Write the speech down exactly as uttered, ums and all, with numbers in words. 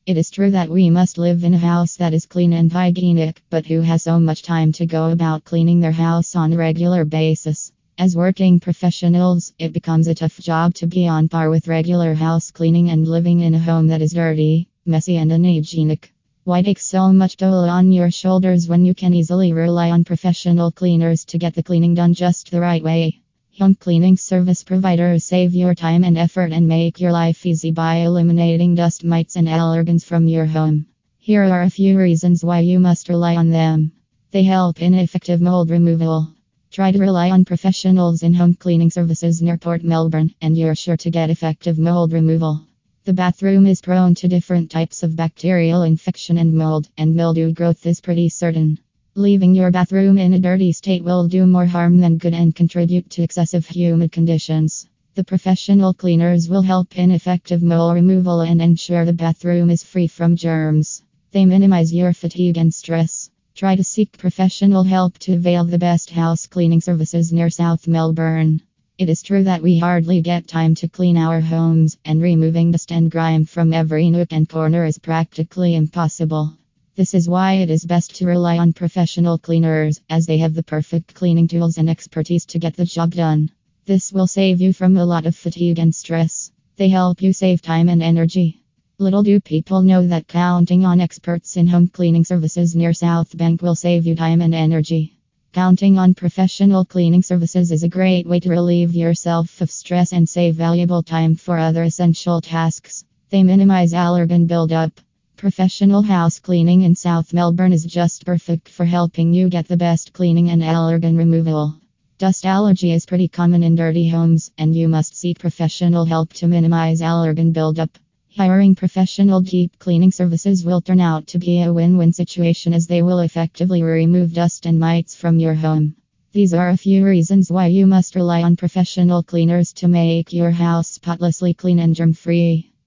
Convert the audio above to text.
It is true that we must live in a house that is clean and hygienic, but who has so much time to go about cleaning their house on a regular basis? As working professionals, it becomes a tough job to be on par with regular house cleaning and living in a home that is dirty, messy, and unhygienic. Why take so much toll on your shoulders when you can easily rely on professional cleaners to get the cleaning done just the right way? Home cleaning service providers save your time and effort and make your life easy by eliminating dust mites and allergens from your home. Here are a few reasons why you must rely on them. They help in effective mold removal. Try to rely on professionals in home cleaning services near Port Melbourne, and you're sure to get effective mold removal. The bathroom is prone to different types of bacterial infection and mold, and mildew growth is pretty certain. Leaving your bathroom in a dirty state will do more harm than good and contribute to excessive humid conditions. The professional cleaners will help in effective mold removal and ensure the bathroom is free from germs. They minimize your fatigue and stress. Try to seek professional help to avail the best house cleaning services near South Melbourne. It is true that we hardly get time to clean our homes, and removing dust and grime from every nook and corner is practically impossible. This is why it is best to rely on professional cleaners, as they have the perfect cleaning tools and expertise to get the job done. This will save you from a lot of fatigue and stress. They help you save time and energy. Little do people know that counting on experts in home cleaning services near South Bank will save you time and energy. Counting on professional cleaning services is a great way to relieve yourself of stress and save valuable time for other essential tasks. They minimize allergen buildup. Professional house cleaning in South Melbourne is just perfect for helping you get the best cleaning and allergen removal. Dust allergy is pretty common in dirty homes, and you must seek professional help to minimize allergen buildup. Hiring professional deep cleaning services will turn out to be a win-win situation, as they will effectively remove dust and mites from your home. These are a few reasons why you must rely on professional cleaners to make your house spotlessly clean and germ-free.